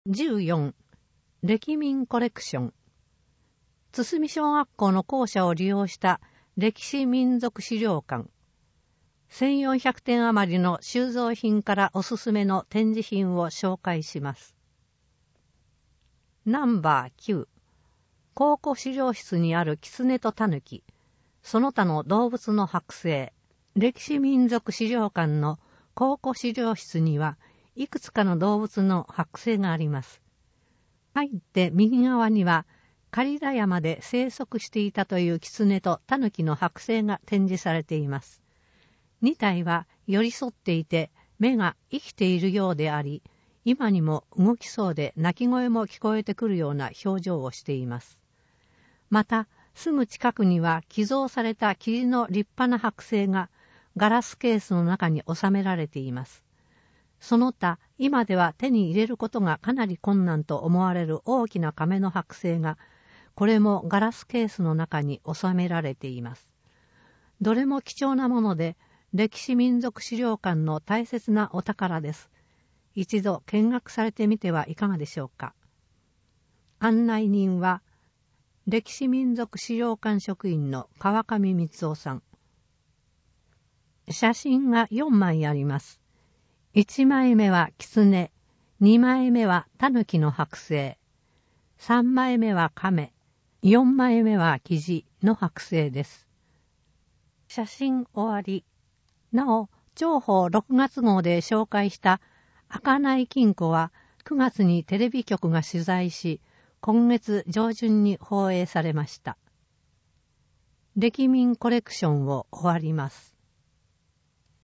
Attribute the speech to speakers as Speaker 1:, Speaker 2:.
Speaker 1: 14. 歴民コレクション。津住小学校の校舎を利用した歴史民族資料館。1400点余りの収蔵品からおすすめの展示品を紹介します。ナンバー9。考古資料室にある狐と狸、その他の動物の剥製。歴史民族資料館の考古資料室にはいくつかの動物の剥製があります。入って右側には刈田山で生息していたという狐と狸の剥製が展示されています。2体は寄り添っていて目が生きているようであり、今にも動きそうで鳴き声も聞こえてくるような表情をしています。また、すぐ近くには寄贈された桐の立派な剥製がガラスケースの中に収められています。その他、今では手に入れることがかなり困難と思われる大きな亀の剥製が、これもガラスケースの中に収められています。どれも貴重なもので、歴史民族資料館の大切なお宝です。一度見学されてみてはいかがでしょうか。案内人は、歴史民族資料館職員の川上光夫さん。写真が4枚あります。1枚目は狐、2枚目は狸の剥製、3枚目は亀、4枚目はキジの剥製です。写真終わり。なお、長報6月号で紹介した赤内金庫は9月にテレビ局が取材し、今月上旬に放映されました。歴民コレクションを終わります。